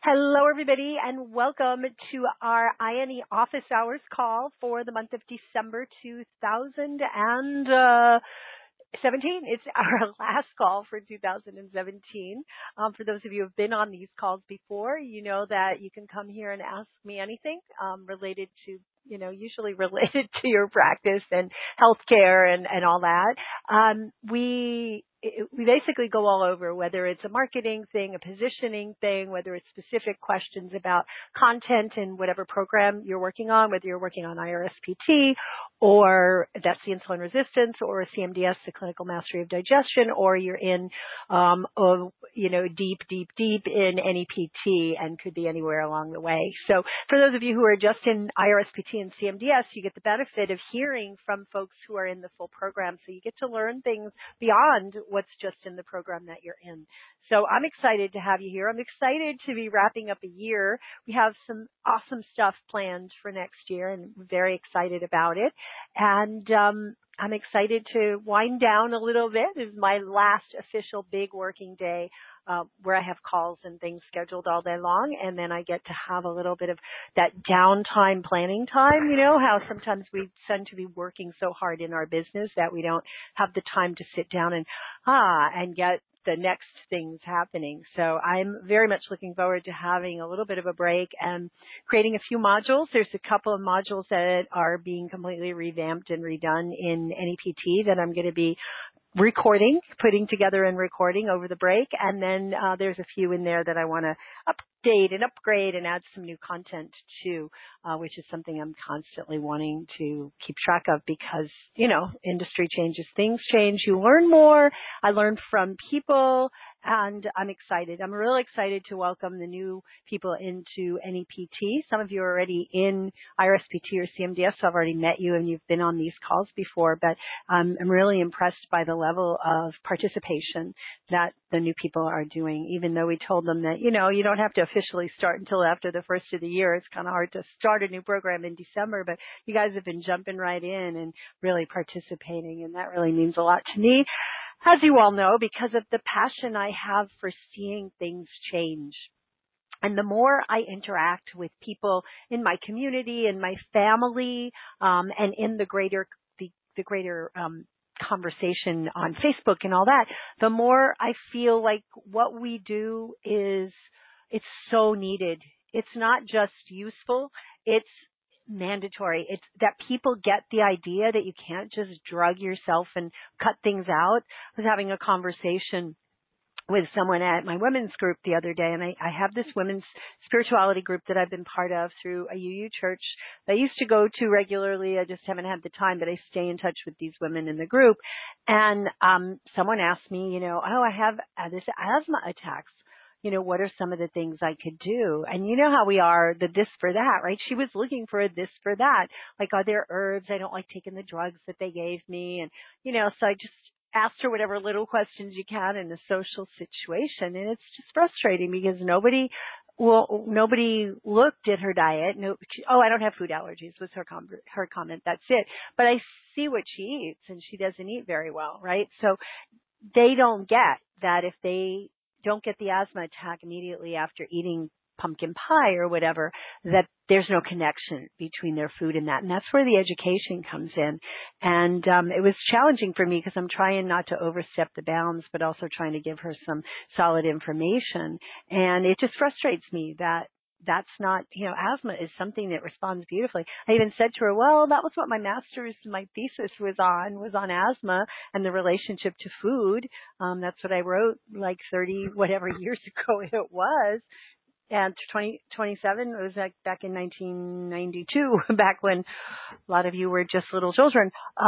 Hello, everybody, and welcome to our INE office hours call for the month of December 2017. It's our last call for 2017. For those of you who have been on these calls before, you know that you can come here and ask me anything related to, usually related to your practice and healthcare and all that. We basically go all over, whether it's a marketing thing, a positioning thing, whether it's specific questions about content in whatever program you're working on, whether you're working on IRSPT or that's the insulin resistance or a CMDS, the clinical mastery of digestion, or you're in, deep in NEPT and could be anywhere along the way. So for those of you who are just in IRSPT and CMDS, you get the benefit of hearing from folks who are in the full program. So you get to learn things beyond what's just in the program that you're in. So I'm excited to have you here. I'm excited to be wrapping up a year. We have some awesome stuff planned for next year, and I'm very excited about it. And I'm excited to wind down a little bit. This is my last official big working day where I have calls and things scheduled all day long, and then I get to have a little bit of that downtime planning time. You know how sometimes we tend to be working so hard in our business that we don't have the time to sit down and get the next things happening. So I'm very much looking forward to having a little bit of a break and creating a few modules. There's a couple of modules that are being completely revamped and redone in NEPT that I'm going to be putting together and recording over the break. And then there's a few in there that I want to update and upgrade and add some new content to, which is something I'm constantly wanting to keep track of because, industry changes, things change, you learn more. I learn from people. And I'm excited. I'm really excited to welcome the new people into NEPT. Some of you are already in IRSPT or CMDS, so I've already met you and you've been on these calls before, but I'm really impressed by the level of participation that the new people are doing, even though we told them that, you don't have to officially start until after the first of the year. It's kind of hard to start a new program in December, but you guys have been jumping right in and really participating, and that really means a lot to me. As you all know, because of the passion I have for seeing things change. And the more I interact with people in my community, in my family, and in the greater conversation on Facebook and all that, the more I feel like what we do it's so needed. It's not just useful, it's mandatory. It's that people get the idea that you can't just drug yourself and cut things out. I was having a conversation with someone at my women's group the other day, and I have this women's spirituality group that I've been part of through a UU church that I used to go to regularly. I just haven't had the time, but I stay in touch with these women in the group. And someone asked me, I have this asthma attacks. What are some of the things I could do? And you know how we are, the this for that, right? She was looking for a this for that. Like, are there herbs? I don't like taking the drugs that they gave me. And, so I just asked her whatever little questions you can in a social situation. And it's just frustrating because nobody looked at her diet. I don't have food allergies was her comment. That's it. But I see what she eats, and she doesn't eat very well, right? So they don't get that if they don't get the asthma attack immediately after eating pumpkin pie or whatever, that there's no connection between their food and that. And that's where the education comes in. And it was challenging for me because I'm trying not to overstep the bounds, but also trying to give her some solid information. And it just frustrates me that that's not, asthma is something that responds beautifully. I even said to her, well, that was what my thesis was on asthma and the relationship to food. That's what I wrote like 30 whatever years ago it was. And 27, it was like back in 1992, back when a lot of you were just little children.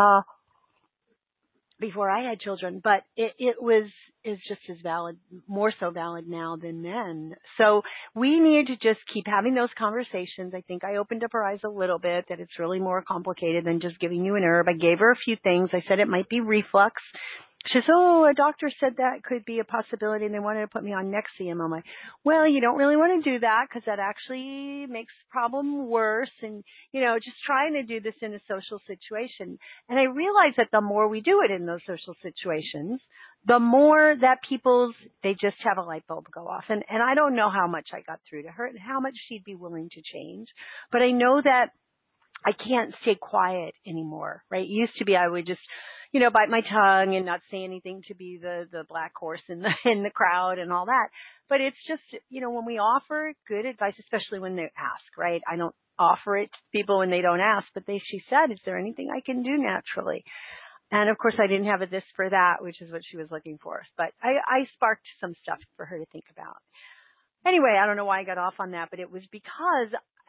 Before I had children, but is just as valid, more so valid now than then. So we need to just keep having those conversations. I think I opened up her eyes a little bit that it's really more complicated than just giving you an herb. I gave her a few things. I said it might be reflux. She says, oh, a doctor said that could be a possibility and they wanted to put me on Nexium. I'm like, well, you don't really want to do that because that actually makes the problem worse. And, just trying to do this in a social situation. And I realize that the more we do it in those social situations, the more that they just have a light bulb go off. And I don't know how much I got through to her and how much she'd be willing to change. But I know that I can't stay quiet anymore, right? It used to be I would just, bite my tongue and not say anything to be the black horse in the crowd and all that. But it's just, when we offer good advice, especially when they ask, right? I don't offer it to people when they don't ask, but she said, is there anything I can do naturally? And of course I didn't have a this for that, which is what she was looking for. But I sparked some stuff for her to think about. Anyway, I don't know why I got off on that, but it was because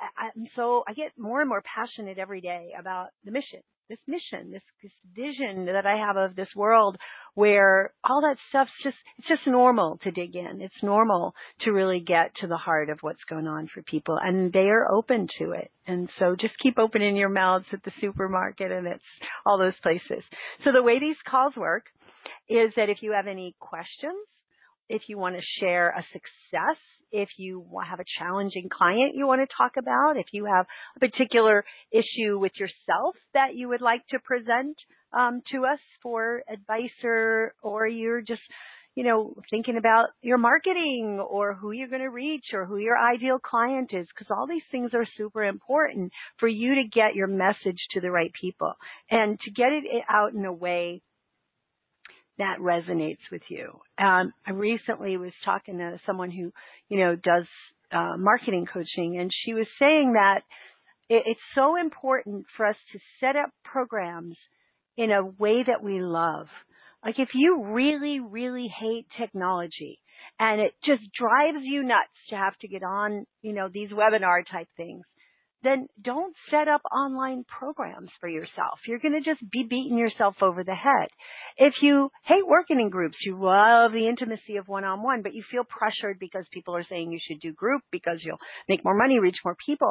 I get more and more passionate every day about the mission, this vision that I have of this world where all that stuff's it's just normal to dig in. It's normal to really get to the heart of what's going on for people, and they are open to it. And so just keep opening your mouths at the supermarket and it's all those places. So the way these calls work is that if you have any questions, if you want to share a success, if you have a challenging client you want to talk about, if you have a particular issue with yourself that you would like to present to us for advice, or you're just, thinking about your marketing or who you're going to reach or who your ideal client is, because all these things are super important for you to get your message to the right people and to get it out in a way that resonates with you. I recently was talking to someone who, does marketing coaching, and she was saying that it's so important for us to set up programs in a way that we love. Like if you really, really hate technology and it just drives you nuts to have to get on, these webinar type things, then don't set up online programs for yourself. You're going to just be beating yourself over the head. If you hate working in groups, you love the intimacy of one-on-one, but you feel pressured because people are saying you should do group because you'll make more money, reach more people.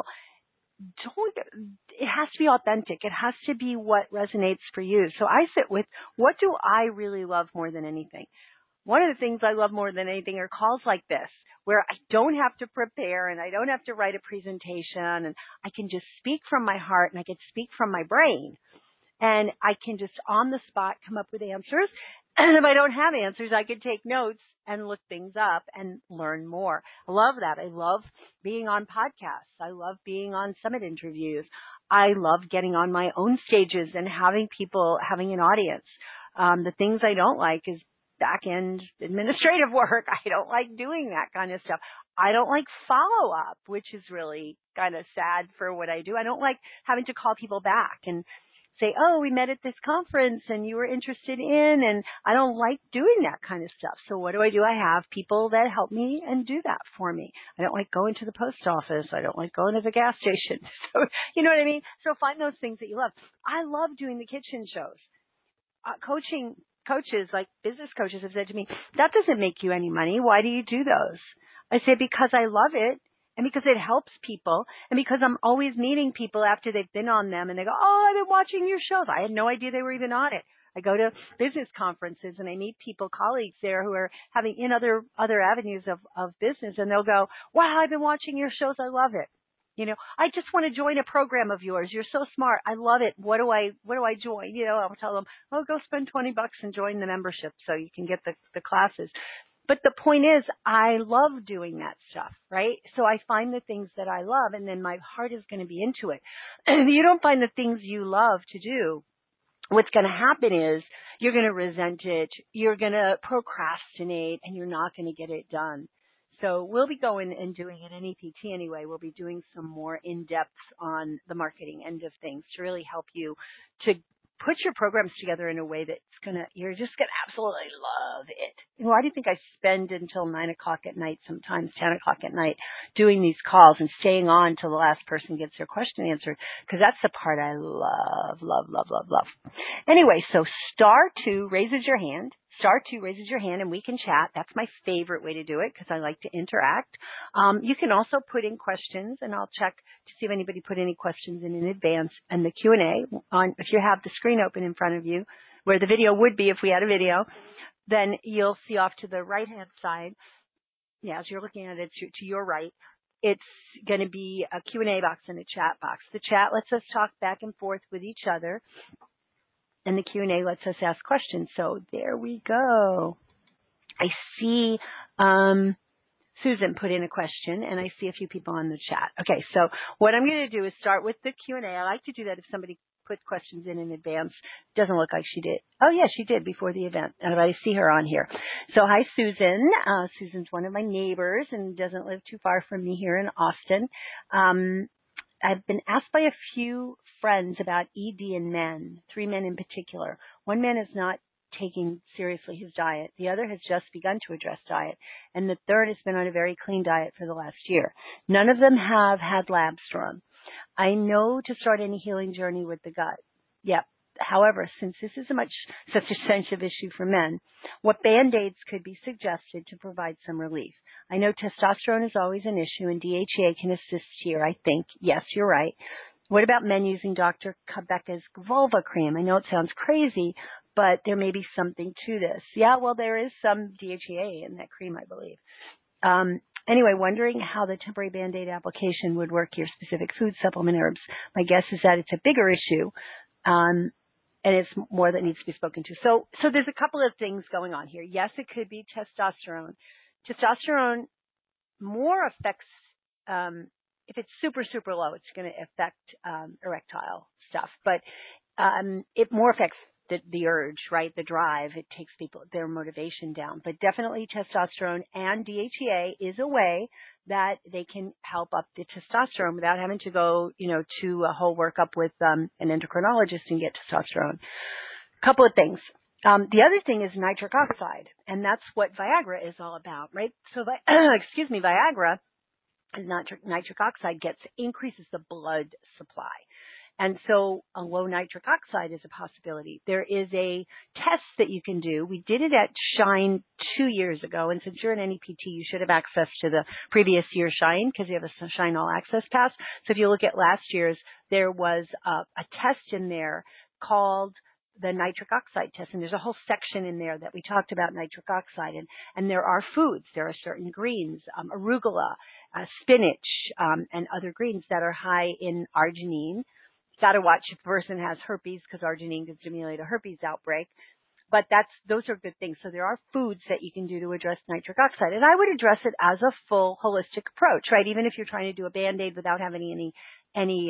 It has to be authentic. It has to be what resonates for you. So I sit with, what do I really love more than anything? One of the things I love more than anything are calls like this, where I don't have to prepare and I don't have to write a presentation, and I can just speak from my heart and I can speak from my brain, and I can just on the spot come up with answers. And if I don't have answers, I can take notes and look things up and learn more. I love that. I love being on podcasts. I love being on summit interviews. I love getting on my own stages and having an audience. The things I don't like is back-end administrative work. I don't like doing that kind of stuff. I don't like follow-up, which is really kind of sad for what I do. I don't like having to call people back and say, oh, we met at this conference and you were interested in, and I don't like doing that kind of stuff. So what do? I have people that help me and do that for me. I don't like going to the post office. I don't like going to the gas station. So, you know what I mean? So find those things that you love. I love doing the kitchen shows. Coaches, like business coaches, have said to me, that doesn't make you any money. Why do you do those? I say, because I love it, and because it helps people, and because I'm always meeting people after they've been on them, and they go, oh, I've been watching your shows. I had no idea they were even on it. I go to business conferences, and I meet people, colleagues there who are having in other avenues of business, and they'll go, wow, I've been watching your shows. I love it. I just want to join a program of yours. You're so smart. I love it. What do I join? I'll tell them, oh, go spend $20 and join the membership so you can get the classes. But the point is, I love doing that stuff, right? So I find the things that I love, and then my heart is going to be into it. If you don't find the things you love to do, what's going to happen is you're going to resent it, you're going to procrastinate, and you're not going to get it done. So we'll be going and doing at NEPT anyway. We'll be doing some more in-depth on the marketing end of things to really help you to put your programs together in a way that's you're just going to absolutely love it. Why do you think I spend until 9 o'clock at night, sometimes 10 o'clock at night, doing these calls and staying on till the last person gets their question answered? Because that's the part I love, love, love, love, love. Anyway, so *2 raises your hand. *2 raises your hand and we can chat. That's my favorite way to do it because I like to interact. You can also put in questions, and I'll check to see if anybody put any questions in advance. And the Q&A, if you have the screen open in front of you, where the video would be if we had a video. Then you'll see off to the right-hand side, yeah, as you're looking at it to your right, it's going to be a Q&A box and a chat box. The chat lets us talk back and forth with each other, and the Q&A lets us ask questions. So there we go. I see Susan put in a question, and I see a few people on the chat. Okay, so what I'm going to do is start with the Q&A. I like to do that if somebody puts questions in advance. Doesn't look like she did. Oh, yeah, she did before the event. And I see her on here. So hi, Susan. Susan's one of my neighbors and doesn't live too far from me here in Austin. I've been asked by a few friends about ED in men, 3 men in particular. One man is not taking seriously his diet. The other has just begun to address diet. And the third has been on a very clean diet for the last year. None of them have had labs drawn. I know to start any healing journey with the gut. Yep. However, since this is such a sensitive issue for men, what Band-Aids could be suggested to provide some relief? I know testosterone is always an issue and DHEA can assist here, I think. Yes, you're right. What about men using Dr. Kabeka's vulva cream? I know it sounds crazy, but there may be something to this. Yeah, well, there is some DHEA in that cream, I believe. Anyway, wondering how the temporary Band-Aid application would work your specific food supplement herbs. My guess is that it's a bigger issue, and it's more that needs to be spoken to. So there's a couple of things going on here. Yes, it could be testosterone. Testosterone more affects, if it's super, super low, it's going to affect erectile stuff, but it more affects the urge, right? The drive. It takes people, their motivation down. But definitely testosterone and DHEA is a way that they can help up the testosterone without having to go, to a whole workup with an endocrinologist and get testosterone. Couple of things. The other thing is nitric oxide, and that's what Viagra is all about, right? So, Viagra, nitric oxide increases the blood supply. And so a low nitric oxide is a possibility. There is a test that you can do. We did it at Shine 2 years ago. And since you're an NEPT, you should have access to the previous year's Shine because you have a Shine All Access Pass. So if you look at last year's, there was a test in there called the nitric oxide test. And there's a whole section in there that we talked about nitric oxide. And there are foods. There are certain greens, arugula, spinach, and other greens that are high in arginine. Got to watch if a person has herpes because arginine can stimulate a herpes outbreak. But those are good things. So there are foods that you can do to address nitric oxide. And I would address it as a full holistic approach, right? Even if you're trying to do a Band-Aid without having any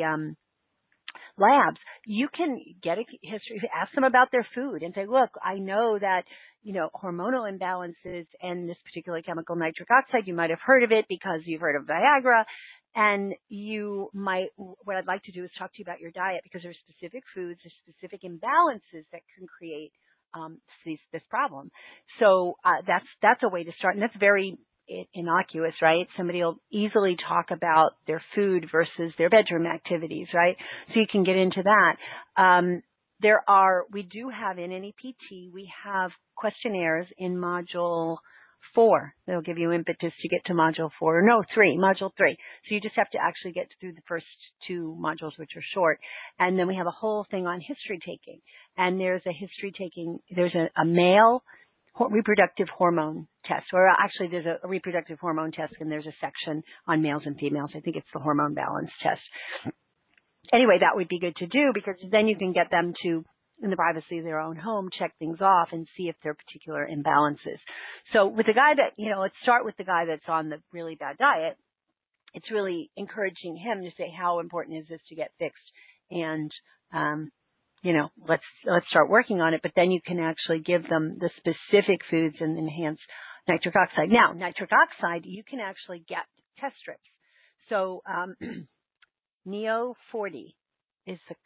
labs, you can get a history, ask them about their food and say, look, I know that, hormonal imbalances and this particular chemical nitric oxide, you might have heard of it because you've heard of Viagra. And what I'd like to do is talk to you about your diet because there's specific foods, there's specific imbalances that can create this problem. So that's a way to start, and that's very innocuous, right? Somebody will easily talk about their food versus their bedroom activities, right? So you can get into that. We do have in NEPT, we have questionnaires in Module 4. They'll give you impetus to get to Module 4. No, 3, Module 3. So you just have to actually get through the first 2 modules, which are short. And then we have a whole thing on history taking. And there's a male reproductive hormone test, or actually there's a reproductive hormone test, and there's a section on males and females. I think it's the hormone balance test. Anyway, that would be good to do because then you can get them to, in the privacy of their own home, check things off and see if there are particular imbalances. So with the guy that, let's start with the guy that's on the really bad diet. It's really encouraging him to say, how important is this to get fixed? And, let's start working on it. But then you can actually give them the specific foods and enhance nitric oxide. Now, nitric oxide, you can actually get test strips. So, Neo 40 is the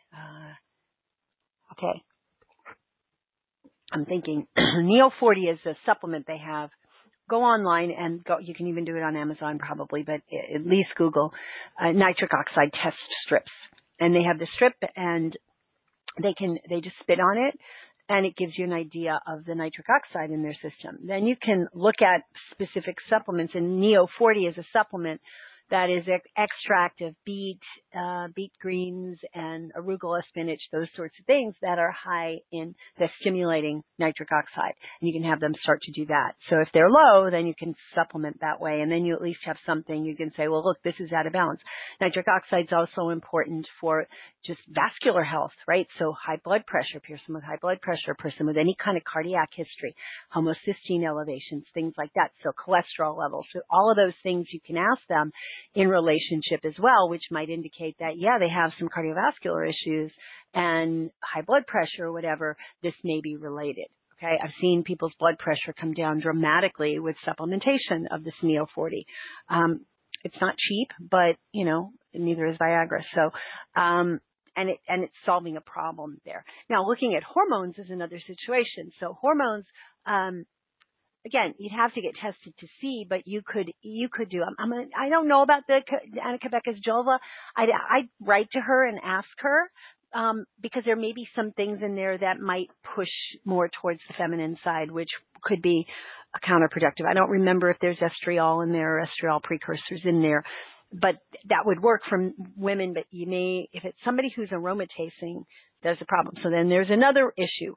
okay. I'm thinking Neo 40 is a supplement they have. Go online and go. You can even do it on Amazon probably, but at least Google nitric oxide test strips. And they have the strip and they just spit on it and it gives you an idea of the nitric oxide in their system. Then you can look at specific supplements, and Neo 40 is a supplement that is extract of beet, beet greens, and arugula, spinach, those sorts of things that are high in the stimulating nitric oxide. And you can have them start to do that. So if they're low, then you can supplement that way. And then you at least have something you can say, well, look, this is out of balance. Nitric oxide is also important for just vascular health, right? So high blood pressure, person with high blood pressure, person with any kind of cardiac history, homocysteine elevations, things like that. So cholesterol levels. So all of those things you can ask them in relationship as well, which might indicate that, yeah, they have some cardiovascular issues and high blood pressure or whatever. This may be related. Okay. I've seen people's blood pressure come down dramatically with supplementation of this Neo 40. It's not cheap, but neither is Viagra. So, and it's solving a problem there. Now, looking at hormones is another situation. So hormones, again, you'd have to get tested to see, but you could do. I don't know about the Anna Cabeca's-Jova. I'd write to her and ask her, because there may be some things in there that might push more towards the feminine side, which could be counterproductive. I don't remember if there's estriol in there or estriol precursors in there, but that would work for women. But you may, if it's somebody who's aromatase, there's a problem. So then there's another issue.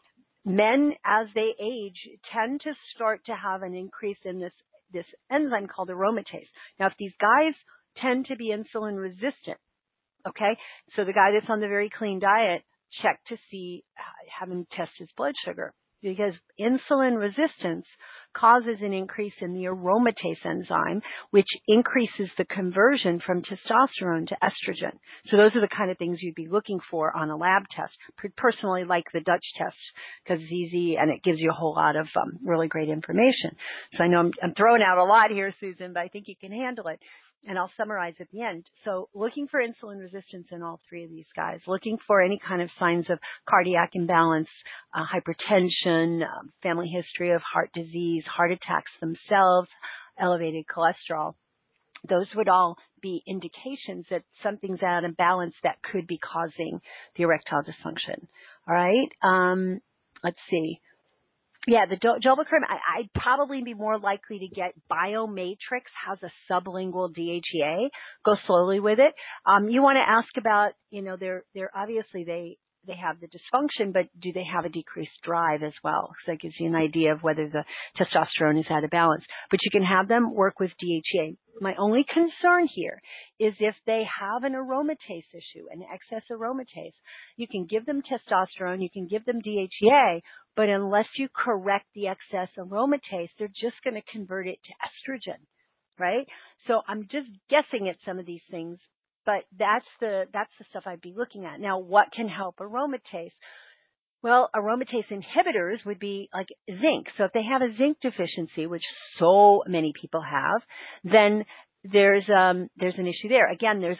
Men, as they age, tend to start to have an increase in this enzyme called aromatase. Now, if these guys tend to be insulin resistant, okay, so the guy that's on the very clean diet, check to see, have him test his blood sugar, because insulin resistance causes an increase in the aromatase enzyme, which increases the conversion from testosterone to estrogen. So those are the kind of things you'd be looking for on a lab test. Personally, like the Dutch test, because it's easy and it gives you a whole lot of really great information. So I know I'm throwing out a lot here, Susan, but I think you can handle it. And I'll summarize at the end. So looking for insulin resistance in all three of these guys, looking for any kind of signs of cardiac imbalance, hypertension, family history of heart disease, heart attacks themselves, elevated cholesterol. Those would all be indications that something's out of balance that could be causing the erectile dysfunction. All right. Let's see. Yeah, the Jova cream, I'd probably be more likely to get Biomatrix, has a sublingual DHEA. Go slowly with it. You want to ask about, they're obviously they have the dysfunction, but do they have a decreased drive as well? So that gives you an idea of whether the testosterone is out of balance. But you can have them work with DHEA. My only concern here is if they have an aromatase issue, an excess aromatase, you can give them testosterone, you can give them DHEA, but unless you correct the excess aromatase, they're just going to convert it to estrogen, right? So I'm just guessing at some of these things, but that's the stuff I'd be looking at. Now, what can help aromatase? Well, aromatase inhibitors would be like zinc. So if they have a zinc deficiency, which so many people have, then there's an issue there. Again, there's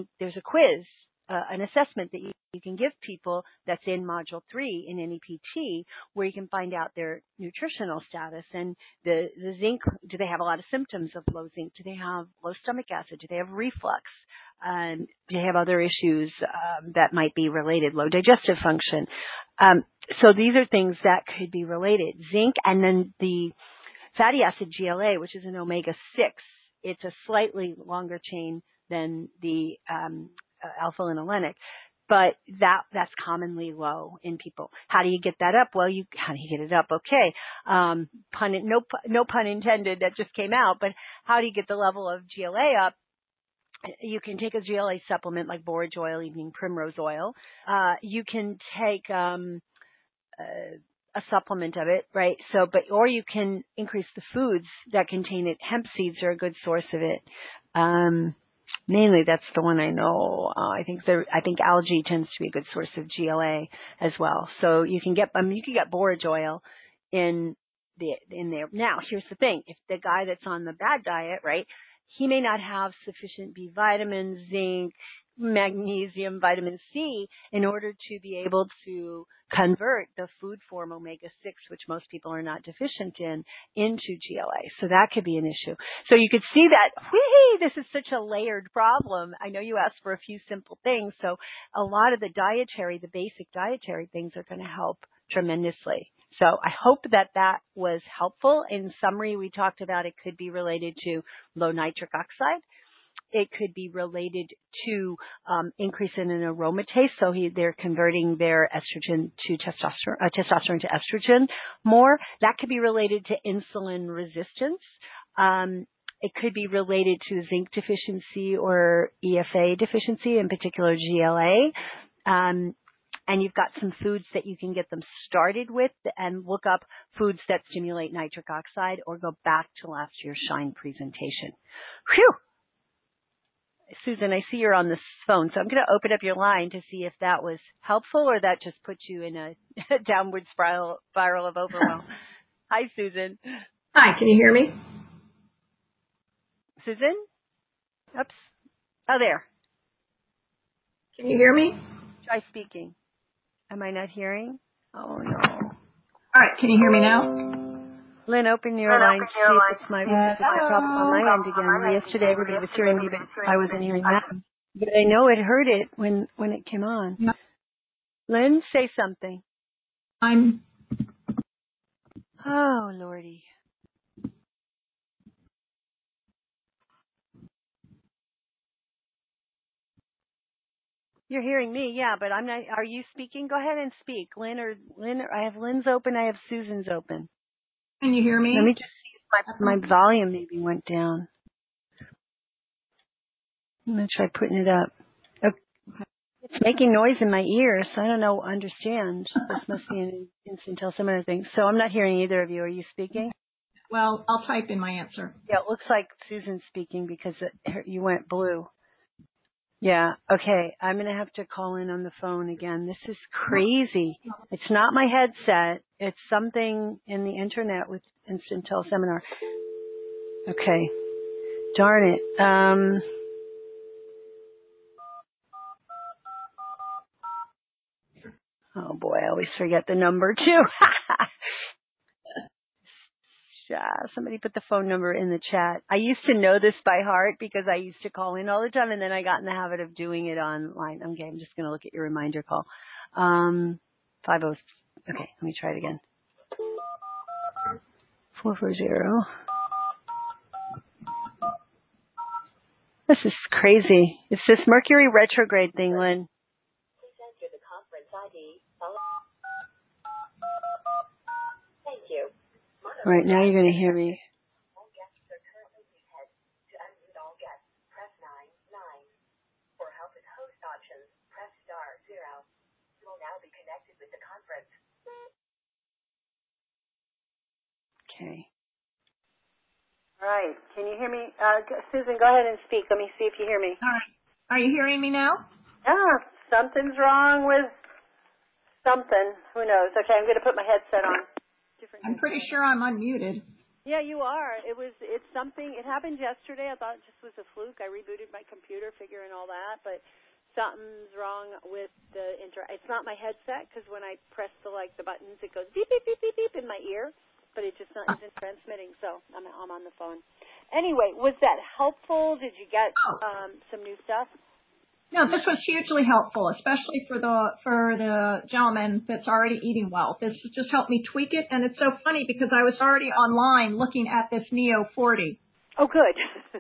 a quiz, an assessment that you can give people that's in Module 3 in NEPT, where you can find out their nutritional status and the zinc. Do they have a lot of symptoms of low zinc? Do they have low stomach acid? Do they have reflux? Do they have other issues that might be related, low digestive function? So these are things that could be related. Zinc, and then the fatty acid GLA, which is an omega-6. It's a slightly longer chain than the alpha-linolenic, but that's commonly low in people. How do you get that up? Well, how do you get it up? Okay, no pun intended. That just came out. But how do you get the level of GLA up? You can take a GLA supplement like borage oil, evening primrose oil. You can take a supplement of it, right? So, or you can increase the foods that contain it. Hemp seeds are a good source of it. Mainly, that's the one I know. I think algae tends to be a good source of GLA as well. So you can get borage oil in there. Now, here's the thing: if the guy that's on the bad diet, right, he may not have sufficient B vitamins, zinc, magnesium, vitamin C in order to be able to convert the food form omega-6, which most people are not deficient in, into GLA. So that could be an issue. So you could see that, this is such a layered problem. I know you asked for a few simple things. So a lot of the basic dietary things are going to help tremendously. So I hope that was helpful. In summary, we talked about it could be related to low nitric oxide. it could be related to increase in an aromatase. So they're converting their estrogen to testosterone to estrogen more. That could be related to insulin resistance. It could be related to zinc deficiency or EFA deficiency, in particular GLA. And you've got some foods that you can get them started with, and look up foods that stimulate nitric oxide, or go back to last year's Shine presentation. Whew! Susan, I see you're on the phone, so I'm going to open up your line to see if that was helpful or that just puts you in a downward spiral of overwhelm. Hi, Susan. Hi, can you hear me? Susan? Oops. Oh, there. Can you hear me? Try speaking. Am I not hearing? Oh, no. All right, can you hear me now? Lynn, open your line to see if it's my problem on my end again. Yesterday, everybody was hearing me, but I wasn't hearing them. But I know it heard it when it came on. Yeah. Lynn, say something. Oh, Lordy. You're hearing me, yeah, but I'm not. Are you speaking? Go ahead and speak, Lynn. I have Lynn's open. I have Susan's open. Can you hear me? Let me just see if my volume maybe went down. I'm gonna try putting it up. Okay. It's making noise in my ears. So I don't know. Understand? This must be an instant similar thing. So I'm not hearing either of you. Are you speaking? Well, I'll type in my answer. Yeah, it looks like Susan's speaking because you went blue. Yeah. Okay. I'm going to have to call in on the phone again. This is crazy. It's not my headset. It's something in the internet with Instant Teleseminar. Okay. Darn it. Oh boy, I always forget the number too. Somebody put the phone number in the chat. I used to know this by heart because I used to call in all the time, and then I got in the habit of doing it online. Okay, I'm just going to look at your reminder call. 50. Okay, let me try it again. 440. This is crazy. It's this Mercury retrograde thing, Lynn. Please enter the conference ID. Thank you. All right, now you're going to hear me. All guests are currently muted. To unmute all guests, press 9. For help with host options, press *0. You will now be connected with the conference. Okay. All right. Can you hear me? Susan, go ahead and speak. Let me see if you hear me. All right. Are you hearing me now? Something's wrong with something. Who knows? Okay, I'm going to put my headset on. I'm pretty sure I'm unmuted. Yeah, you are. It's something. It happened yesterday. I thought it just was a fluke. I rebooted my computer, figuring all that, but something's wrong with the It's not my headset, because when I press the buttons, it goes beep beep beep beep beep in my ear, but it just isn't transmitting. So I'm on the phone. Anyway, was that helpful? Did you get some new stuff? No, this was hugely helpful, especially for the gentleman that's already eating well. This just helped me tweak it, and it's so funny because I was already online looking at this Neo 40. Oh, good.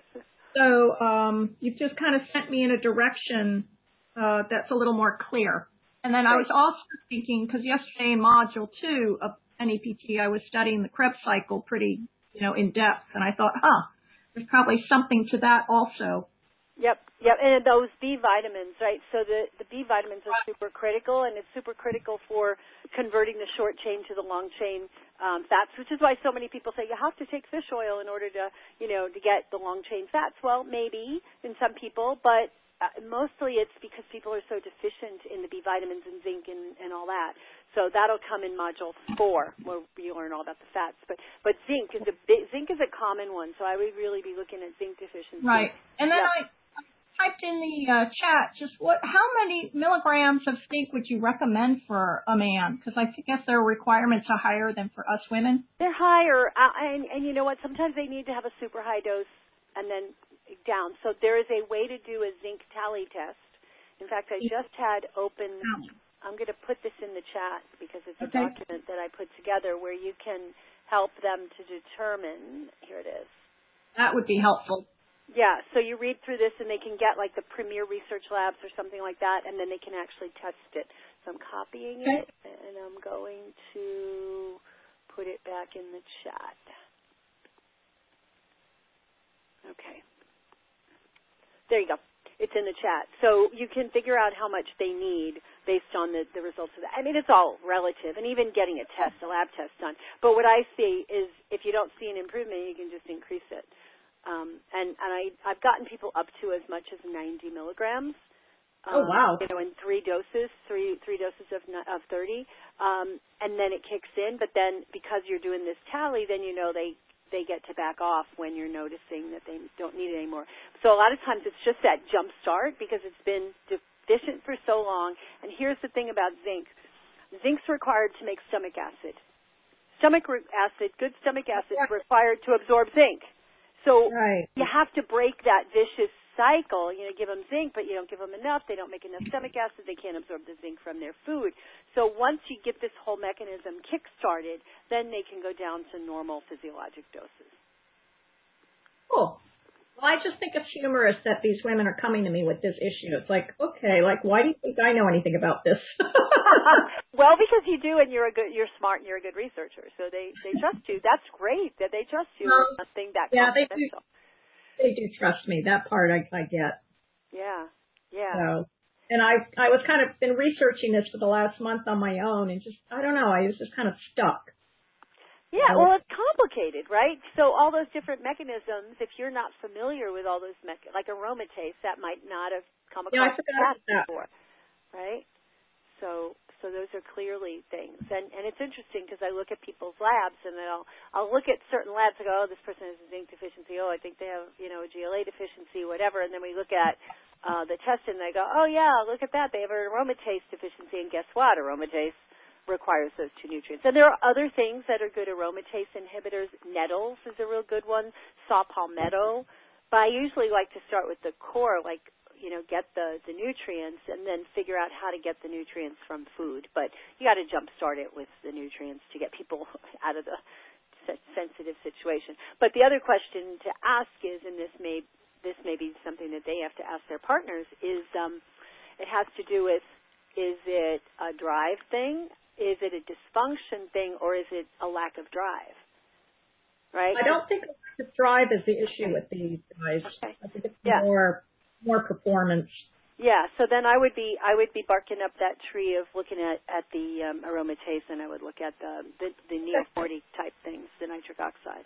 So you've just kind of sent me in a direction that's a little more clear. And then I was also thinking, because yesterday in Module 2 of NEPT, I was studying the Krebs cycle pretty, in depth, and I thought, there's probably something to that also. Yep, and those B vitamins, right? So the B vitamins are super critical, and it's super critical for converting the short chain to the long chain fats, which is why so many people say you have to take fish oil in order to, to get the long chain fats. Well, maybe in some people, but mostly it's because people are so deficient in the B vitamins and zinc and all that. So that'll come in Module 4, where you learn all about the fats. But zinc is a common one, so I would really be looking at zinc deficiency. Right, and then I typed in the chat just how many milligrams of zinc would you recommend for a man? Because I guess their requirements are higher than for us women. They're higher, and you know what? Sometimes they need to have a super high dose and then down. So there is a way to do a zinc tally test. In fact, I just had open. I'm going to put this in the chat because it's a document that I put together where you can help them to determine. Here it is. That would be helpful. Yeah, so you read through this and they can get like the Premier Research Labs or something like that, and then they can actually test it. So I'm copying it, and I'm going to put it back in the chat. Okay. There you go. It's in the chat. So you can figure out how much they need based on the results of that. I mean, it's all relative, and even getting a test, a lab test done. But what I see is if you don't see an improvement, you can just increase it. And I've gotten people up to as much as 90 milligrams. Oh, wow. You know, in three doses of 30. And then it kicks in. But then because you're doing this tally, then you know they get to back off when you're noticing that they don't need it anymore. So a lot of times it's just that jump start because it's been deficient for so long. And here's the thing about zinc. Zinc's required to make stomach acid. Good stomach acid is required to absorb zinc. So you have to break that vicious cycle. You know, give them zinc, but you don't give them enough. They don't make enough stomach acid. They can't absorb the zinc from their food. So once you get this whole mechanism kick-started, then they can go down to normal physiologic doses. Cool. Well, I just think it's humorous that these women are coming to me with this issue. It's like, okay, like, why do you think I know anything about this? Well, because you do, and you're smart, and you're a good researcher, so they trust you. That's great that they trust you. Something that confidential. They do trust me. That part I get. Yeah, yeah. So, and I was kind of been researching this for the last month on my own, and just I don't know, I was just kind of stuck. Yeah, well, it's complicated, right? So all those different mechanisms, if you're not familiar with all those like aromatase, that might not have come across that before, right? So those are clearly things, and it's interesting because I look at people's labs, and then I'll look at certain labs and go, oh, this person has a zinc deficiency. Oh, I think they have a GLA deficiency, whatever. And then we look at the test, and they go, oh yeah, look at that, they have an aromatase deficiency, and guess what? Aromatase requires those two nutrients. And there are other things that are good aromatase inhibitors. Nettles is a real good one. Saw palmetto. But I usually like to start with the core, like, get the nutrients and then figure out how to get the nutrients from food. But you got to jumpstart it with the nutrients to get people out of the sensitive situation. But the other question to ask is, and this may be something that they have to ask their partners, is it has to do with, is it a drive thing? Is it a dysfunction thing, or is it a lack of drive? Right? I don't think the drive is the issue with these guys. Okay. I think it's more performance. Yeah. So then I would be barking up that tree of looking at the aromatase, and I would look at the Neo40 type things, the nitric oxide.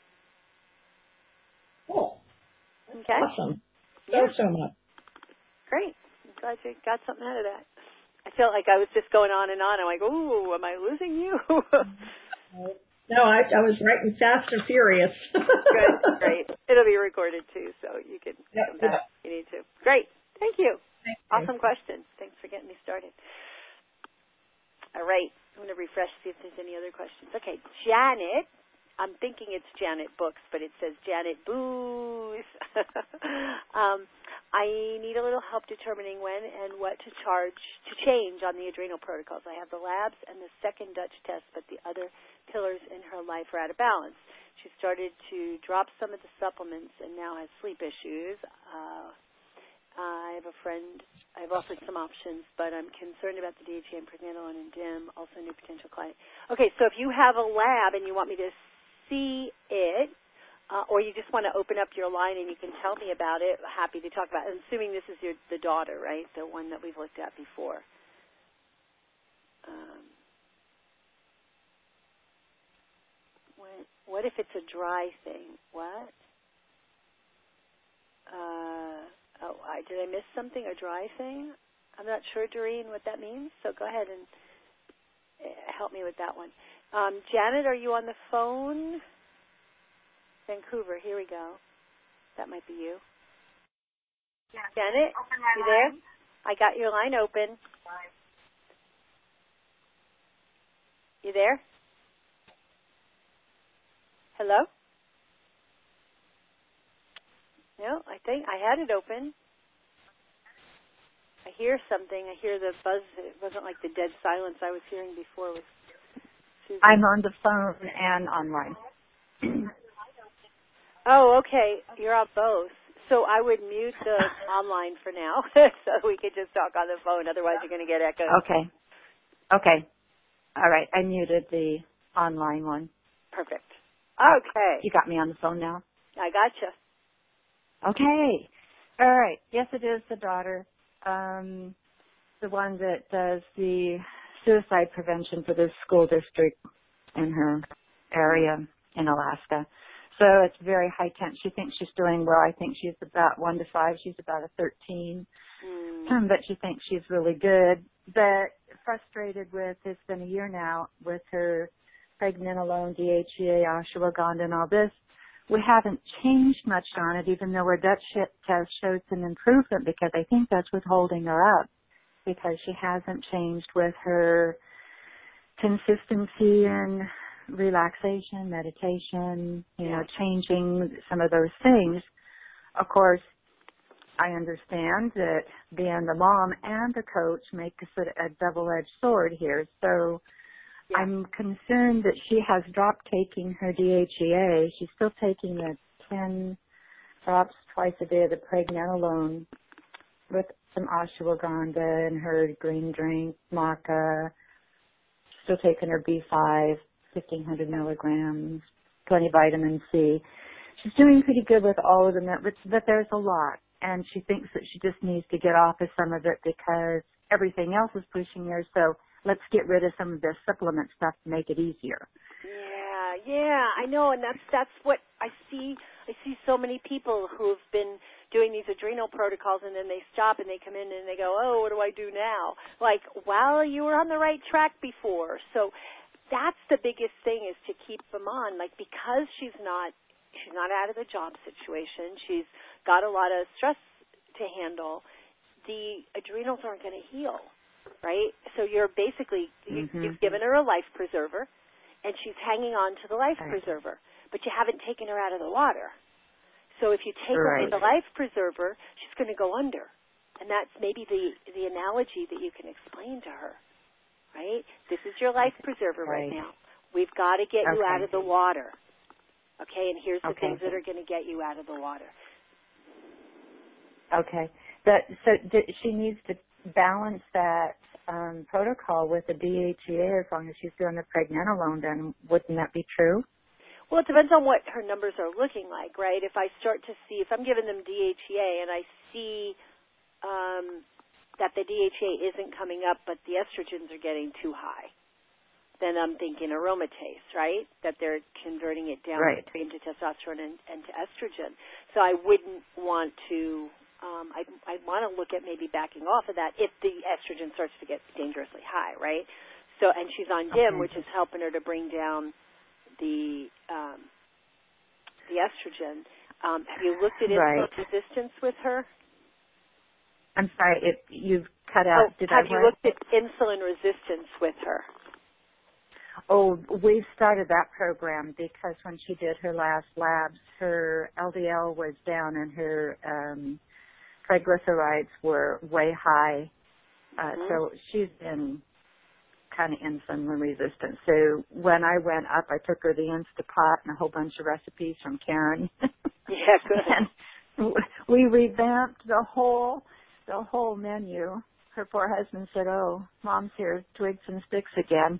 Cool. Okay. Awesome. So much. Great. I'm glad you got something out of that. I felt like I was just going on and on. I'm like, ooh, am I losing you? No, I was writing fast and furious. Good, great. It'll be recorded too, so you can come back if you need to. Great. Thank you. Awesome question. Thanks for getting me started. All right. I'm going to refresh, see if there's any other questions. Okay. Janet. I'm thinking it's Janet Books, but it says Janet Booze. I need a little help determining when and what to change on the adrenal protocols. I have the labs and the second Dutch test, but the other pillars in her life are out of balance. She started to drop some of the supplements and now has sleep issues. I have a friend. I've offered some options, but I'm concerned about the DHEA and pregnenolone and DIM, also a new potential client. Okay, so if you have a lab and you want me to see it, or you just want to open up your line and you can tell me about it, happy to talk about it. I'm assuming this is the daughter, right? The one that we've looked at before. What if it's a dry thing? What? Did I miss something? A dry thing? I'm not sure, Doreen, what that means. So go ahead and help me with that one. Janet, are you on the phone? Vancouver, here we go. That might be you. Yeah. Janet, you there? I got your line open. You there? Hello? No, I think I had it open. I hear something. I hear the buzz. It wasn't like the dead silence I was hearing before with Susan. I'm on the phone and online. Oh, okay. You're on both. So I would mute the online for now so we could just talk on the phone. Otherwise, you're going to get echoes. Okay. Okay. All right. I muted the online one. Perfect. Okay. You got me on the phone now? I gotcha. Okay. All right. Yes, it is the daughter. The one that does the suicide prevention for the school district in her area in Alaska. So it's very high tense. She thinks she's doing well. I think she's about 1 to 5. She's about a 13. But she thinks she's really good. But frustrated with, it's been a year now, with her pregnenolone, DHEA, ashwagandha, and all this. We haven't changed much on it, even though our Dutch test showed some improvement, because I think that's what's holding her up, because she hasn't changed with her consistency in relaxation, meditation, changing some of those things. Of course, I understand that being the mom and the coach make a double-edged sword here. So I'm concerned that she has dropped taking her DHEA. She's still taking the 10 drops twice a day of the pregnenolone with some ashwagandha and her green drink, maca. Still taking her B5, 1,500 milligrams, plenty of vitamin C. She's doing pretty good with all of them, but there's a lot. And she thinks that she just needs to get off of some of it because everything else is pushing her. So let's get rid of some of the supplement stuff to make it easier. Yeah, I know, and that's what I see. I see so many people who've been doing these adrenal protocols, and then they stop and they come in and they go, oh, what do I do now? Like, well, you were on the right track before. So that's the biggest thing, is to keep them on. Like, because she's not out of the job situation, she's got a lot of stress to handle, the adrenals aren't going to heal, right? So you're basically, you've given her a life preserver, and she's hanging on to the life preserver, but you haven't taken her out of the water. So if you take away the life preserver, she's going to go under. And that's maybe the analogy that you can explain to her, right? This is your life preserver right now. We've got to get you out of the water. Okay, and here's the things that are going to get you out of the water. Okay. So she needs to balance that protocol with the DHEA as long as she's doing the pregnenolone, then wouldn't that be true? Well, it depends on what her numbers are looking like, right? If I start to see, if I'm giving them DHEA and I see that the DHEA isn't coming up but the estrogens are getting too high, then I'm thinking aromatase, right? That they're converting it down into testosterone and to estrogen. So I wouldn't want to, I'd want to look at maybe backing off of that if the estrogen starts to get dangerously high, right? So, and she's on DIM, which is helping her to bring down the estrogen. Have you looked at insulin resistance with her? I'm sorry, you've cut out. Have you looked at insulin resistance with her? Oh, we started that program because when she did her last labs, her LDL was down and her triglycerides were way high. So she's been kind of insulin resistant. So when I went up, I took her the Instapot and a whole bunch of recipes from Karen. Yeah, good. And we revamped the whole menu. Her poor husband said, oh, Mom's here, twigs and sticks again.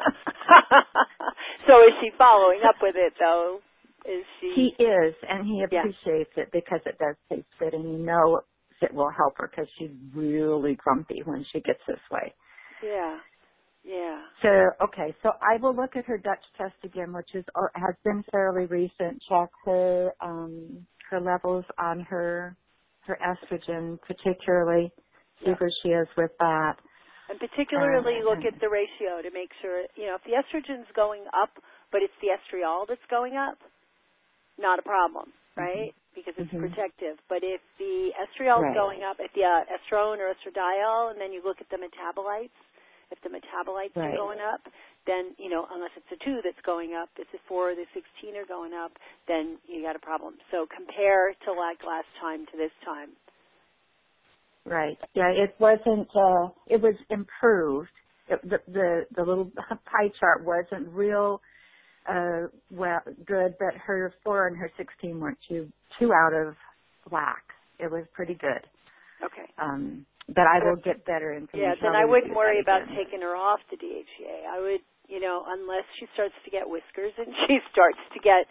So is she following up with it, though? Is she? He is, and he appreciates it because it does taste good, and he knows it will help her because she's really grumpy when she gets this way. Yeah. So, okay, so I will look at her Dutch test again, which has been fairly recent. Check her levels on her estrogen, particularly. See where she is with that. And particularly look at the ratio to make sure, if the estrogen's going up, but it's the estriol that's going up, not a problem, right? Because it's protective. But if the estriol is going up, if the estrone or estradiol, and then you look at the metabolites, if the metabolites are going up, then, unless it's a 2 that's going up, if the 4 or the 16 are going up, then you got a problem. So compare to like last time to this time. Right. Yeah, it wasn't, it was improved. The little pie chart wasn't real, good, but her 4 and her 16 weren't too out of black. It was pretty good. Okay. But I will get better information. Yeah, then I wouldn't worry about taking her off the DHEA. I would, unless she starts to get whiskers and she starts to get,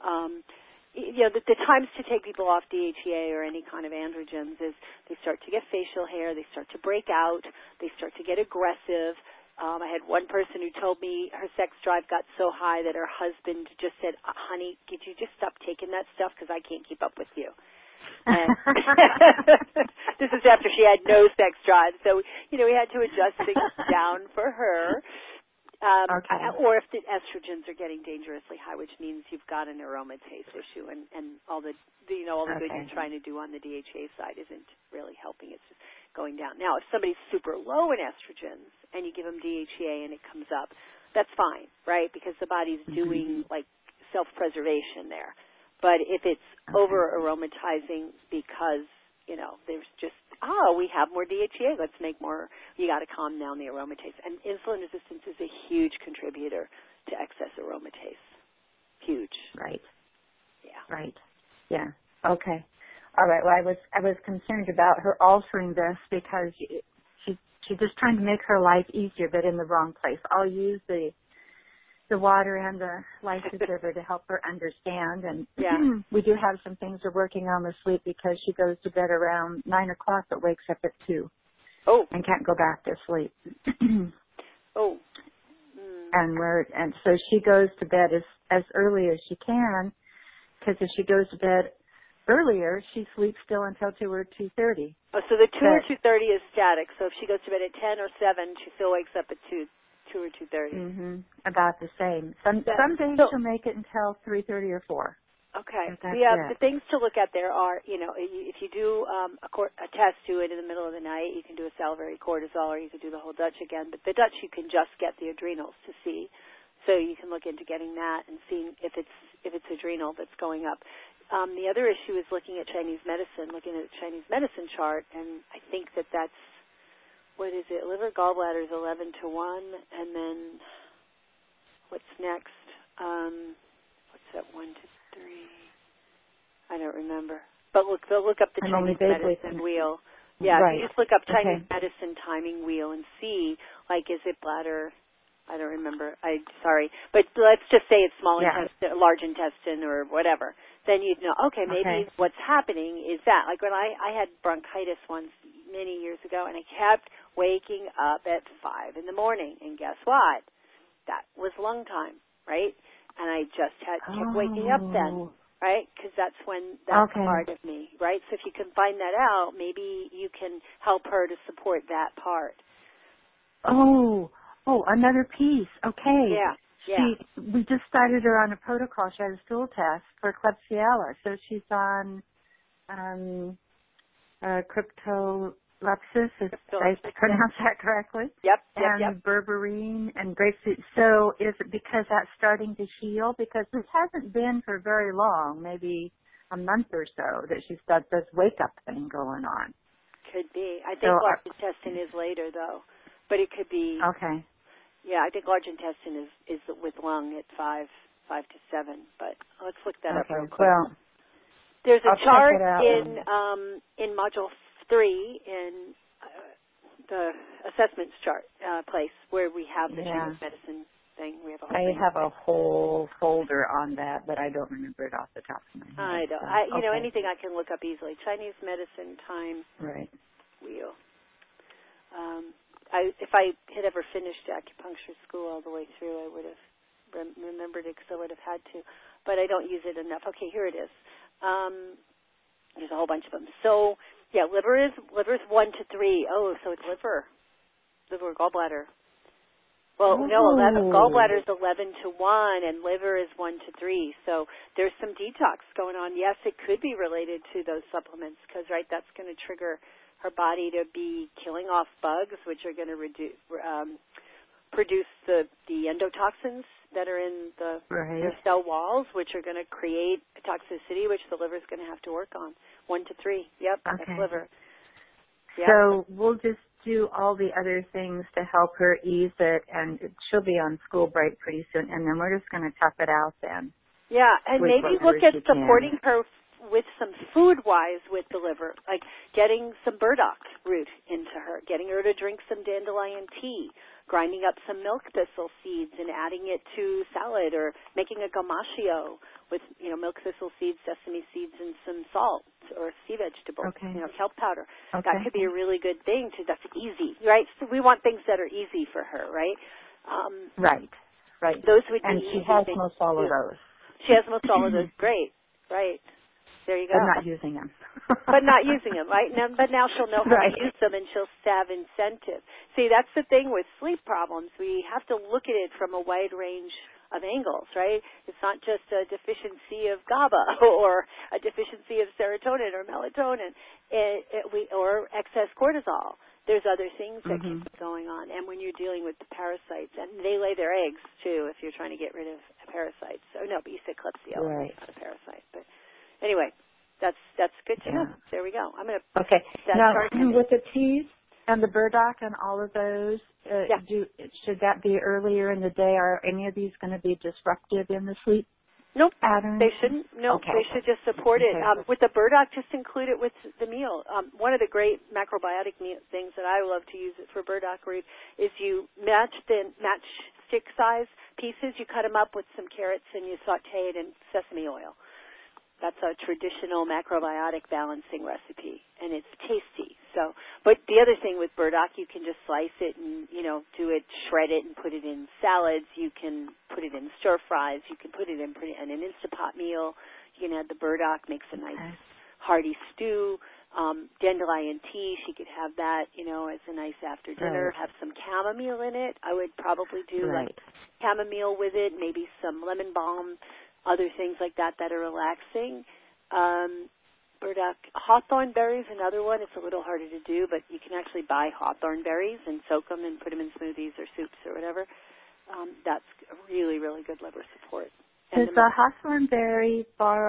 the times to take people off DHEA or any kind of androgens is they start to get facial hair, they start to break out, they start to get aggressive. I had one person who told me her sex drive got so high that her husband just said, honey, could you just stop taking that stuff because I can't keep up with you. And this is after she had no sex drive. So, we had to adjust things down for her. Okay. Or if the estrogens are getting dangerously high, which means you've got an aromatase issue and all the good you're trying to do on the DHA side isn't really helping. It's just going down. Now, if somebody's super low in estrogens and you give them DHEA and it comes up, that's fine, right? Because the body's doing like self-preservation there. But if it's over aromatizing because, there's just, we have more DHEA, let's make more, you got to calm down the aromatase. And insulin resistance is a huge contributor to excess aromatase. Huge. Right. Yeah. Right. Yeah. Okay. All right. Well, I was concerned about her altering this because she's just trying to make her life easier, but in the wrong place. I'll use the water and the life preserver to help her understand. And we do have some things we're working on with sleep because she goes to bed around 9 o'clock but wakes up at 2. Oh. And can't go back to sleep. Oh. And so she goes to bed as early as she can because if she goes to bed earlier, she sleeps still until 2 or 2:30. Oh, so the 2 or 2:30 is static. So if she goes to bed at 10 or 7, she still wakes up at 2 or 2:30. About the same. Some days she'll make it until 3:30 or 4. Okay. The things to look at there are, if you do a test, do it in the middle of the night. You can do a salivary cortisol, or you can do the whole Dutch again. But the Dutch, you can just get the adrenals to see. So you can look into getting that and seeing if it's adrenal that's going up. The other issue is looking at Chinese medicine, looking at a Chinese medicine chart, and I think that's. What is it? Liver gallbladder is 11 to 1, and then what's next? What's that 1 to 3? I don't remember. But look up the Chinese medicine wheel. Yeah, right. You just look up Chinese medicine timing wheel and see, is it bladder? I don't remember. Sorry, but let's just say it's small intestine, large intestine, or whatever. Then you'd know. Okay, maybe what's happening is that. Like when I had bronchitis once many years ago, and I kept waking up at 5 in the morning, and guess what? That was lung time, right? And I just kept waking up then, right? Because that's when that's part of me, right? So if you can find that out, maybe you can help her to support that part. Oh, another piece. Okay. Yeah. We just started her on a protocol. She had a stool test for Klebsiella, so she's on Cryptolapsus, if I pronounce that correctly. Yep. And berberine and grapefruit. So is it because that's starting to heal? Because this hasn't been for very long, maybe a month or so, that she's got this wake-up thing going on. Could be. I think large intestine is later, though. But it could be. Okay. Yeah, I think large intestine is with lung at 5 to 7. But let's look that up real quick. Well, there's a chart in Module 3 in the assessments chart place where we have the Chinese medicine thing. We have a whole have a whole folder on that, but I don't remember it off the top of my head. I don't. Anything I can look up easily. Chinese medicine time wheel. If I had ever finished acupuncture school all the way through, I would have remembered it because I would have had to. But I don't use it enough. Okay, here it is. There's a whole bunch of them. So, liver's 1 to 3. Oh, so it's liver, gallbladder. Well, no, gallbladder is 11 to 1, and liver is 1 to 3. So there's some detox going on. Yes, it could be related to those supplements because, that's going to trigger her body to be killing off bugs, which are going to produce the endotoxins that are in the cell walls, which are going to create toxicity, which the liver is going to have to work on. 1 to 3. Yep, that's liver. Yep. So we'll just do all the other things to help her ease it, and she'll be on school break pretty soon, and then we're just going to tough it out then. Yeah, and maybe look at supporting her with some food-wise with the liver, like getting some burdock root into her, getting her to drink some dandelion tea, grinding up some milk thistle seeds and adding it to salad, or making a gamashio with, milk thistle seeds, sesame seeds, and some salt or sea vegetables, kelp powder. Okay. That could be a really good thing that's easy, right? So we want things that are easy for her, right? Right. Those would be and she easy has things most all of those. She has most all of those. Great. Right. There you go. But not using them. But not using them, right? Now, but now she'll know how Right. to use them, and she'll have incentive. See, that's the thing with sleep problems. We have to look at it from a wide range of angles, right? It's not just a deficiency of GABA or a deficiency of serotonin or melatonin or excess cortisol. There's other things that can be going on. And when you're dealing with the parasites, and they lay their eggs, too, if you're trying to get rid of parasites. So, no, but you said Klebsiella, right. not a parasite. But anyway, that's good to know. There we go. I'm going to Okay. Now, start with the teas and the burdock and all of those, should that be earlier in the day? Are any of these going to be disruptive in the sleep Nope, pattern? they shouldn't. No, okay. They should just support it. Okay. With the burdock, just include it with the meal. One of the great macrobiotic things that I love to use it for burdock root is you match stick size pieces. You cut them up with some carrots and you saute it in sesame oil. That's a traditional macrobiotic balancing recipe, and it's tasty. So, but the other thing with burdock, you can just slice it and, shred it and put it in salads. You can put it in stir fries. You can put it in an Instant Pot meal. You can add the burdock, makes a nice hearty stew. Dandelion tea, she could have that, as a nice after dinner. Have some chamomile in it. I would probably do like chamomile with it, maybe some lemon balm, other things like that are relaxing. Burdock. Hawthorn berries, another one. It's a little harder to do, but you can actually buy hawthorn berries and soak them and put them in smoothies or soups or whatever. That's really, really good liver support. Does the hawthorn berry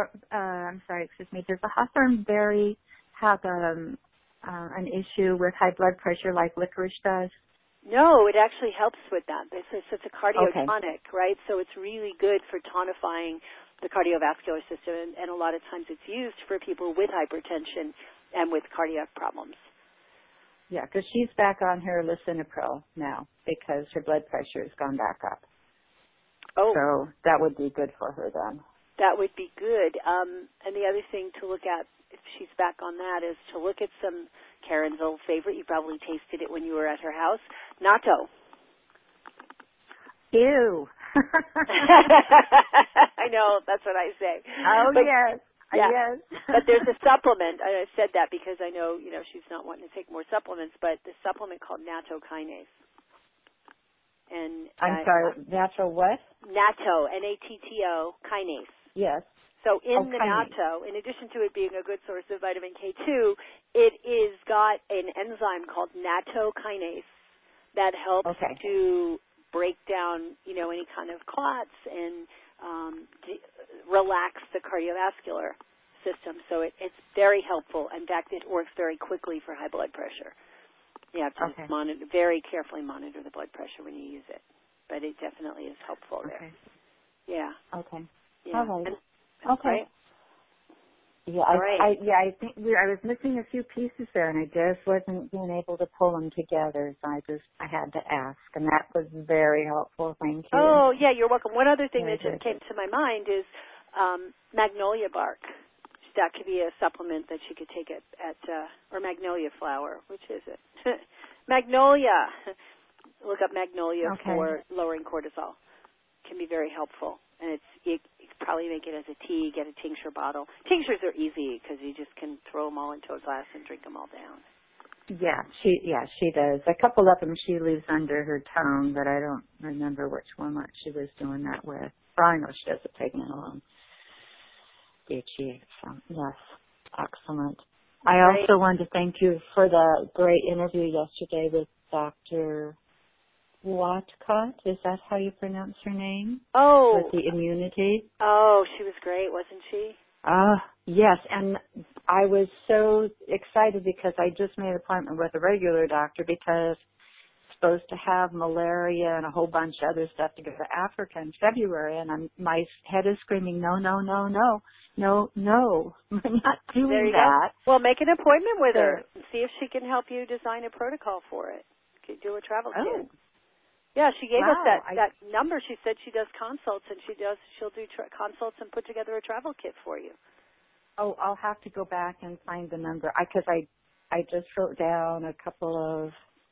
does the hawthorn berry have an issue with high blood pressure like licorice does? No, it actually helps with that. It's a cardiotonic, right? So it's really good for tonifying the cardiovascular system, and a lot of times it's used for people with hypertension and with cardiac problems. Yeah, because she's back on her lisinopril now because her blood pressure has gone back up. Oh. So that would be good for her then. That would be good. And the other thing to look at, if she's back on that, is to look at some Karen's old favorite. You probably tasted it when you were at her house. Natto. Ew. I know, that's what I say. Oh, but, yes. Yeah. Yes. But there's a supplement. I said that because I know, she's not wanting to take more supplements, but the supplement called natto kinase. And I'm sorry, natural what? Natto, N-A-T-T-O, kinase. Yes. So in the natto, in addition to it being a good source of vitamin K2, it is got an enzyme called natto kinase that helps to break down, any kind of clots and relax the cardiovascular system. So it's very helpful. In fact, it works very quickly for high blood pressure. You have to very carefully monitor the blood pressure when you use it. But it definitely is helpful there. Yeah. Okay. Yeah. All right. Right? Yeah, I think I was missing a few pieces there, and I just wasn't being able to pull them together. So I had to ask, and that was very helpful. Thank you. Oh, yeah, you're welcome. One other thing that just came to my mind is magnolia bark. That could be a supplement that she could take or magnolia flower. Which is it? Magnolia. Look up magnolia for lowering cortisol. Can be very helpful, and you could probably make it as a tea. Get a tincture bottle. Tinctures are easy because you just can throw them all into a glass and drink them all down. Yeah, she does. A couple of them she leaves under her tongue, but I don't remember which one she was doing that with. I know she does it taking it along. So, yes, excellent. I also wanted to thank you for the great interview yesterday with Dr. Watcott. Is that how you pronounce her name? Oh. With the immunity? Oh, she was great, wasn't she? Yes, and I was so excited because I just made an appointment with a regular doctor because supposed to have malaria and a whole bunch of other stuff to go to Africa in February, and my head is screaming, no, no, no, no, no, no, we're not doing that. Go. Well, make an appointment with her and see if she can help you design a protocol for it. You could do a travel kit. Yeah, she gave us that number. She said she does consults, and she'll do consults and put together a travel kit for you. Oh, I'll have to go back and find the number because I just wrote down a couple of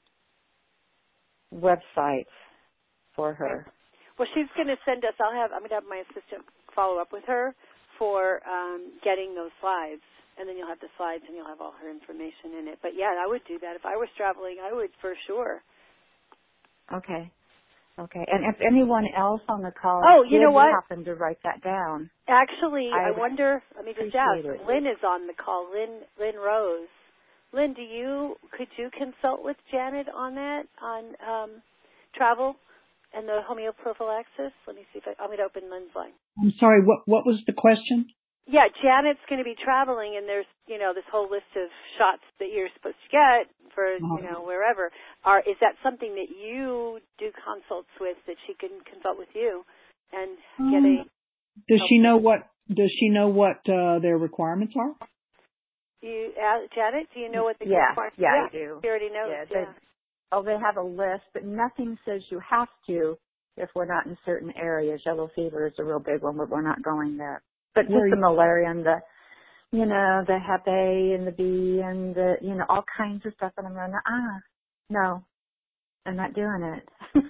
websites for her. Well, she's going to send us. I'm going to have my assistant follow up with her for getting those slides, and then you'll have the slides and you'll have all her information in it. But yeah, I would do that if I was traveling. I would for sure. Okay. And if anyone else on the call you know what? happen to write that down. Actually, I wonder, let me just ask. It. Lynn is on the call. Lynn Rose. Lynn, could you consult with Janet on that, on travel and the homeoprophylaxis? Let me see if I'm going to open Lynn's line. I'm sorry, what was the question? Yeah, Janet's going to be traveling, and there's, this whole list of shots that you're supposed to get for, wherever. Is that something that you do consults with, that she can consult with you and get a... Does she know what their requirements are? Janet, do you know what the requirements are? Yeah, I do. She already knows, they have a list, but nothing says you have to if we're not in certain areas. Yellow fever is a real big one, but we're not going there. But just the malaria and the Hep A and the B and the, all kinds of stuff. And I'm going, no, I'm not doing it.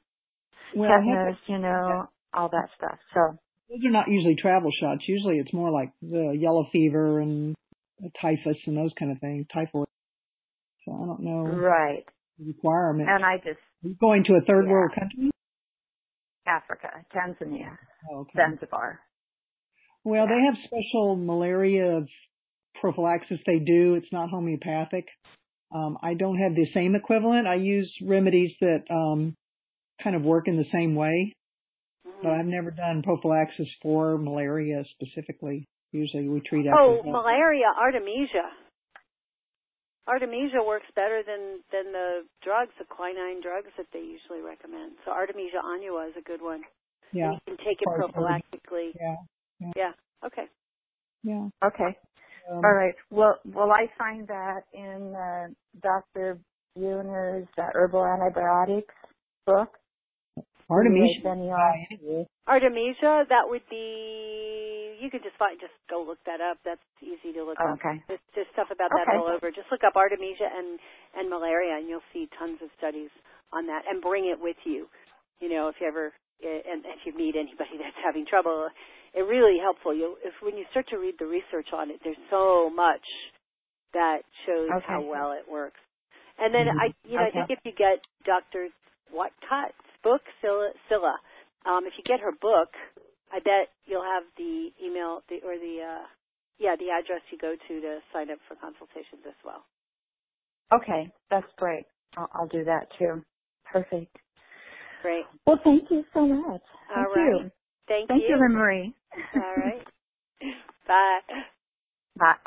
Tetanus, all that stuff. So those are not usually travel shots. Usually it's more like the yellow fever and the typhus and those kind of things, typhoid. So I don't know. Right. The requirement. And going to a third world country? Africa, Tanzania, Zanzibar. Well, they have special malaria prophylaxis they do. It's not homeopathic. I don't have the same equivalent. I use remedies that kind of work in the same way, but I've never done prophylaxis for malaria specifically. Usually we treat after malaria, Artemisia. Artemisia works better than the drugs, the quinine drugs that they usually recommend. So Artemisia annua is a good one. Yeah. And you can take it prophylactically. Yeah. Okay. Yeah. Okay. All right. Well, will I find that in Dr. Buhner's Herbal Antibiotics book? Artemisia. Artemisia, that would be, you could just go look that up. That's easy to look up. Okay. There's stuff about that all over. Just look up Artemisia and malaria, and you'll see tons of studies on that. And bring it with you. If you ever, and if you meet anybody that's having trouble, it's really helpful. When you start to read the research on it, there's so much that shows how well it works. And then I think if you get Dr. Watcott's book, Scylla, if you get her book, I bet you'll have the email the address you go to sign up for consultations as well. Okay, that's great. I'll do that too. Perfect. Great. Well, thank you so much. Thank you. Thank you, Lynn-Marie. All right. Bye. Bye.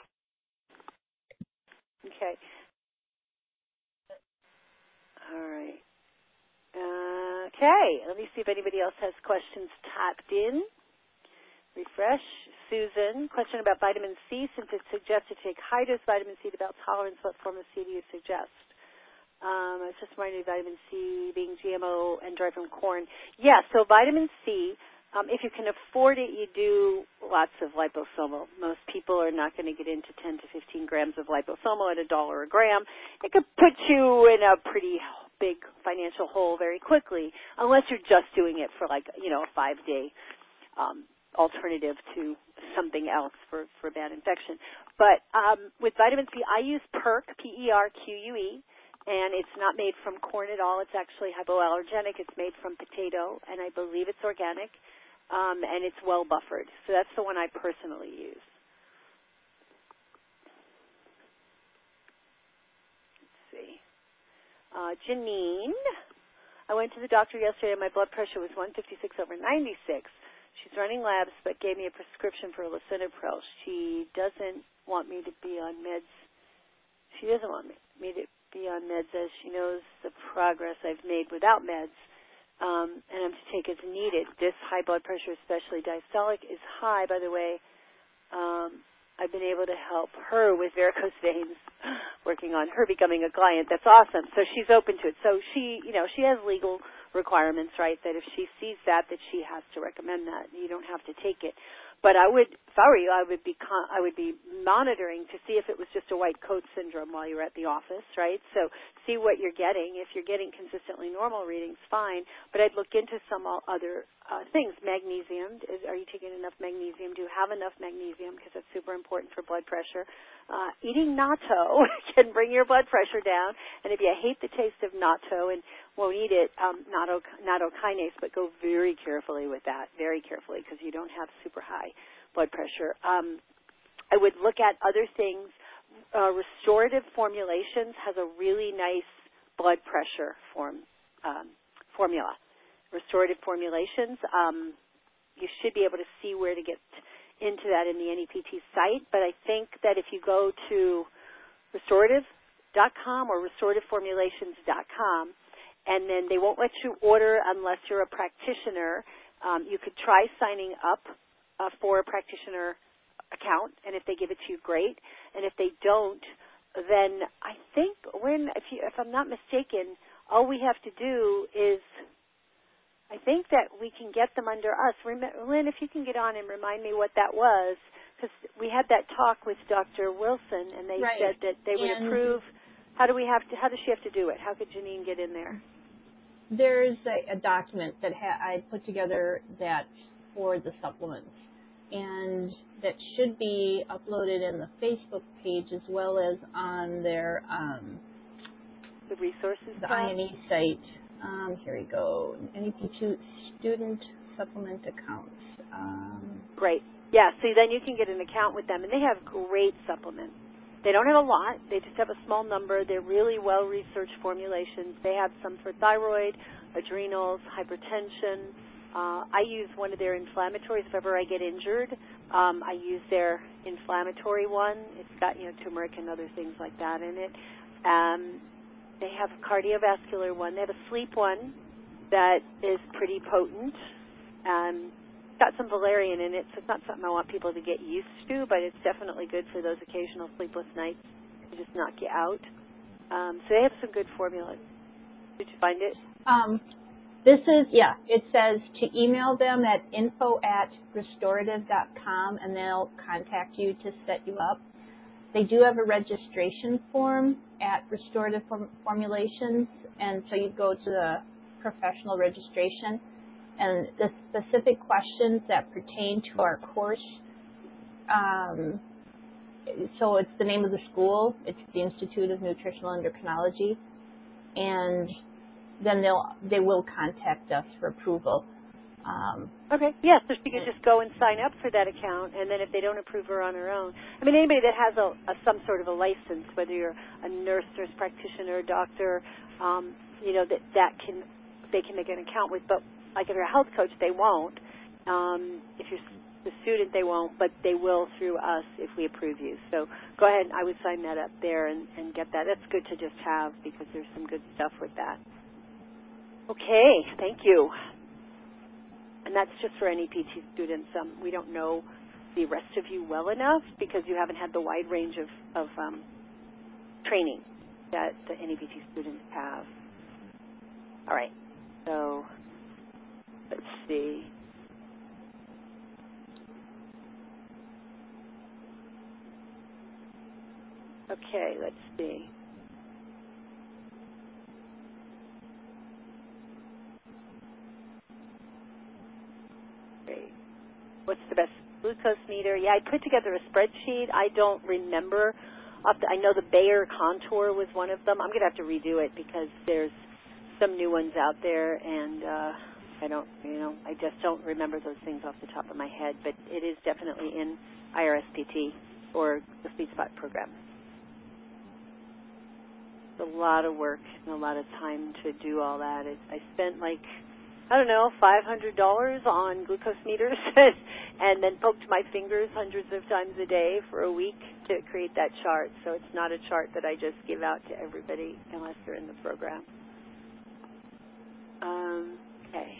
Okay. All right. Okay. Let me see if anybody else has questions tapped in. Refresh. Susan, question about vitamin C. Since it's suggested to take high-dose vitamin C to develop tolerance, what form of C do you suggest? I was just reminded of vitamin C being GMO and derived from corn. Yeah, so vitamin C, if you can afford it, you do lots of liposomal. Most people are not going to get into 10 to 15 grams of liposomal at $1 a gram. It could put you in a pretty big financial hole very quickly, unless you're just doing it for a 5-day alternative to something else for bad infection. But with vitamin C, I use PERQUE, P-E-R-Q-U-E. And it's not made from corn at all. It's actually hypoallergenic. It's made from potato, and I believe it's organic, and it's well buffered. So that's the one I personally use. Let's see. Janine, I went to the doctor yesterday, and my blood pressure was 156/96. She's running labs, but gave me a prescription for lisinopril. She doesn't want me to be on meds. She doesn't want me to be on meds as she knows the progress I've made without meds, and I'm to take as needed. This high blood pressure, especially diastolic, is high, by the way. I've been able to help her with varicose veins, working on her becoming a client. That's awesome. So she's open to it. So she has legal requirements, right, that if she sees that she has to recommend that. You don't have to take it. But I would, if I were you, I would be monitoring to see if it was just a white coat syndrome while you're at the office, right? So see what you're getting. If you're getting consistently normal readings, fine. But I'd look into some other things. Magnesium. Are you taking enough magnesium? Do you have enough magnesium? Because that's super important for blood pressure. Eating natto can bring your blood pressure down. And if you hate the taste of natto and won't eat it, natto kinase, but go very carefully with that, very carefully, because you don't have super high blood pressure. I would look at other things. Restorative Formulations has a really nice blood pressure formula. Restorative Formulations, you should be able to see where to get into that in the NEPT site, but I think that if you go to restorative.com or resorativeformulations.com, and then they won't let you order unless you're a practitioner. You could try signing up for a practitioner account, and if they give it to you, great. And if they don't, then I think if I'm not mistaken, all we have to do is, I think that we can get them under us. Lynn, if you can get on and remind me what that was, because we had that talk with Dr. Wilson, and they said that they would approve. How does she have to do it? How could Janine get in there? There's a document that I put together that's for the supplements, and that should be uploaded in the Facebook page as well as on their the resources, the IME site. Here we go. NEP2 student supplement accounts. Great. Yeah. So then you can get an account with them, and they have great supplements. They don't have a lot. They just have a small number. They're really well-researched formulations. They have some for thyroid, adrenals, hypertension. I use one of their inflammatories if ever I get injured. I use their inflammatory one. It's got, turmeric and other things like that in it. They have a cardiovascular one. They have a sleep one that is pretty potent. Got some valerian in it, so it's not something I want people to get used to, but it's definitely good for those occasional sleepless nights to just knock you out. So they have some good formulas. Did you find it? It says to email them at info@restorative.com, and they'll contact you to set you up. They do have a registration form at Restorative Formulations, and so you go to the professional registration, and the specific questions that pertain to our course, so it's the name of the school, it's the Institute of Nutritional Endocrinology, and then they will contact us for approval. Okay. Yeah, so she could just go and sign up for that account, and then if they don't approve her on her own, I mean, anybody that has some sort of a license, whether you're a nurse practitioner, doctor, they can make an account with. But like if you're a health coach, they won't. If you're the student, they won't, but they will through us if we approve you. So go ahead. I would sign that up there and get that. That's good to just have because there's some good stuff with that. Okay. Thank you. And that's just for NEPT students. We don't know the rest of you well enough because you haven't had the wide range of training that the NEPT students have. All right. So let's see. Okay, let's see. What's the best glucose meter? Yeah, I put together a spreadsheet. I don't remember. I know the Bayer Contour was one of them. I'm going to have to redo it because there's some new ones out there, and I just don't remember those things off the top of my head. But it is definitely in IRSPT or the Sweet Spot program. It's a lot of work and a lot of time to do all that. I spent $500 on glucose meters and then poked my fingers hundreds of times a day for a week. to create that chart. So it's not a chart that I just give out to everybody unless they're in the program. Okay.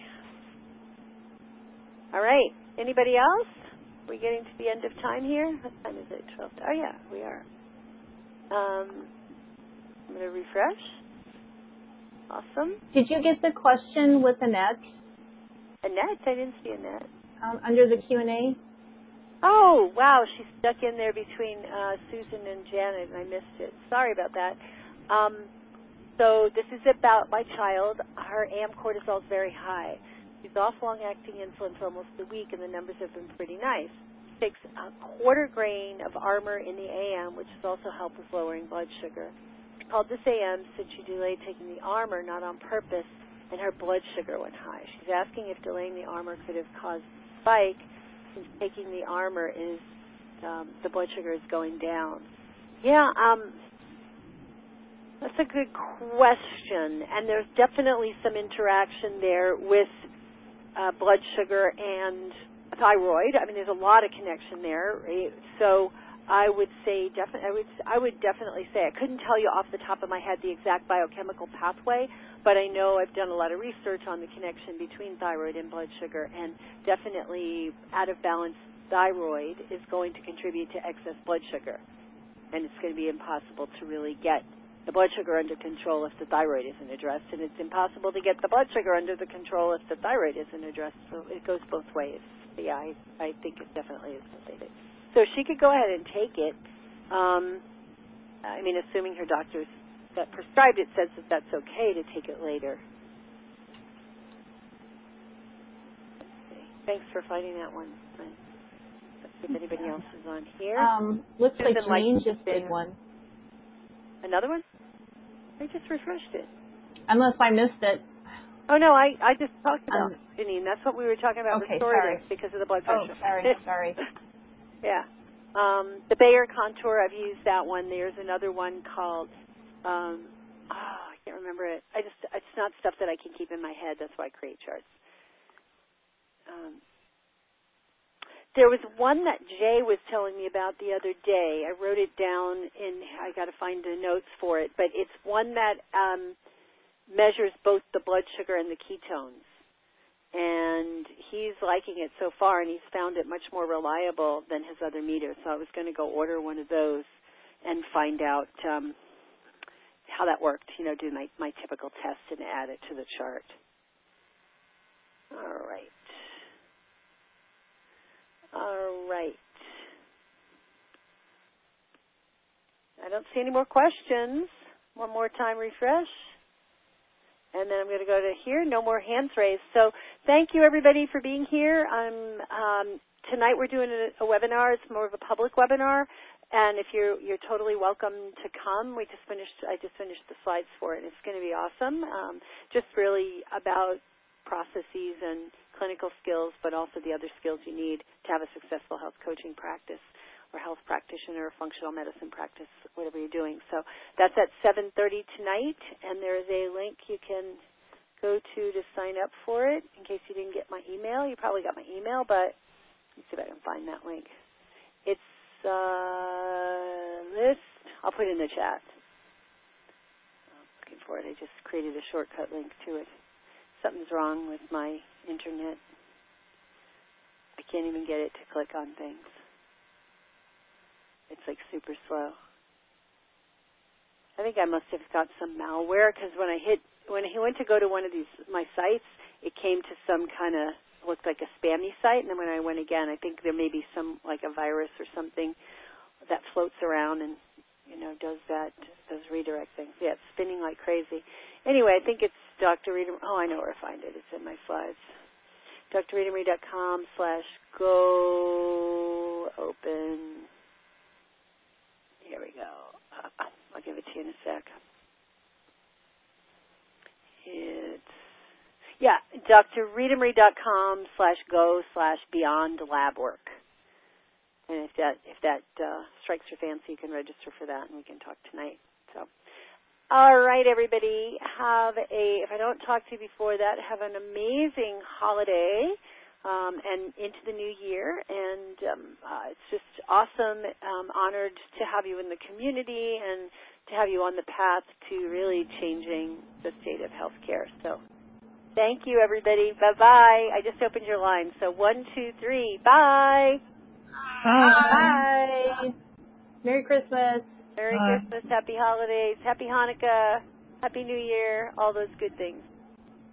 All right. Anybody else? We're getting to the end of time here. What time is it? 12. Oh, yeah, we are. I'm going to refresh. Awesome. Did you get the question with Annette? Annette? I didn't see Annette. Under the Q&A? Oh, wow. She's stuck in there between Susan and Janet, and I missed it. Sorry about that. So this is about my child. Her AM cortisol is very high. She's off long-acting insulin for almost a week, and the numbers have been pretty nice. She takes a quarter grain of Armour in the AM, which has also helped with lowering blood sugar. She called this AM since she delayed taking the Armour, not on purpose, and her blood sugar went high. She's asking if delaying the Armour could have caused a spike, since taking the Armour is the blood sugar is going down. Yeah, that's a good question, and there's definitely some interaction there with blood sugar and thyroid. I mean, there's a lot of connection there. So I would say I would definitely say, I couldn't tell you off the top of my head the exact biochemical pathway, but I know I've done a lot of research on the connection between thyroid and blood sugar, and definitely out of balance thyroid is going to contribute to excess blood sugar, and it's going to be impossible to really get the blood sugar under control if the thyroid isn't addressed, and it's impossible to get the blood sugar under the control if the thyroid isn't addressed. So it goes both ways. Yeah, I think it definitely is related. So she could go ahead and take it. I mean, assuming her doctor that prescribed it says that that's okay to take it later. Let's see. Thanks for finding that one. Let's see if anybody else is on here. Looks like Janine just did one. Another one? I just refreshed it. Unless I missed it. Oh, no, I just talked about Janine. That's what we were talking about okay, restorative because of the blood pressure. Oh, sorry. Yeah. The Bayer Contour, I've used that one. There's another one called, I can't remember it. It's not stuff that I can keep in my head. That's why I create charts. There was one that Jay was telling me about the other day. I wrote it down, and I got to find the notes for it. But it's one that measures both the blood sugar and the ketones. And he's liking it so far, and he's found it much more reliable than his other meter. So I was going to go order one of those and find out how that worked, do my typical test and add it to the chart. All right. I don't see any more questions. One more time, refresh. And then I'm going to go to here. No more hands raised. So thank you, everybody, for being here. Tonight we're doing a webinar. It's more of a public webinar. And if you're totally welcome to come. I just finished the slides for it. It's going to be awesome. Just really about processes and clinical skills, but also the other skills you need to have a successful health coaching practice or health practitioner or functional medicine practice, whatever you're doing. So that's at 7:30 tonight, and there is a link you can go to sign up for it. In case you didn't get my email, you probably got my email, but let's see if I can find that link. It's this. I'll put it in the chat. I'm looking for it. I just created a shortcut link to it. Something's wrong with my internet. I can't even get it to click on things. It's like super slow. I think I must have got some malware because when he went to go to one of my sites, it came to some kind of looked like a spammy site, and then when I went again, I think there may be some like a virus or something that floats around and does redirect things. Yeah, it's spinning like crazy. Anyway, I think it's Dr. Rita. Oh, I know where to find it. It's in my slides. drritamarie.com/go open. Here we go. I'll give it to you in a sec. It's drritamarie.com/go/beyond-lab-work. And if that strikes your fancy, you can register for that, and we can talk tonight. So, all right, everybody, if I don't talk to you before that, have an amazing holiday. and into the new year. And it's just awesome. Honored to have you in the community and to have you on the path to really changing the state of healthcare. So thank you, everybody. Bye-bye. I just opened your line. So 1, 2, 3. Bye. Bye. Merry Christmas. Merry Christmas. Happy holidays. Happy Hanukkah. Happy New Year. All those good things.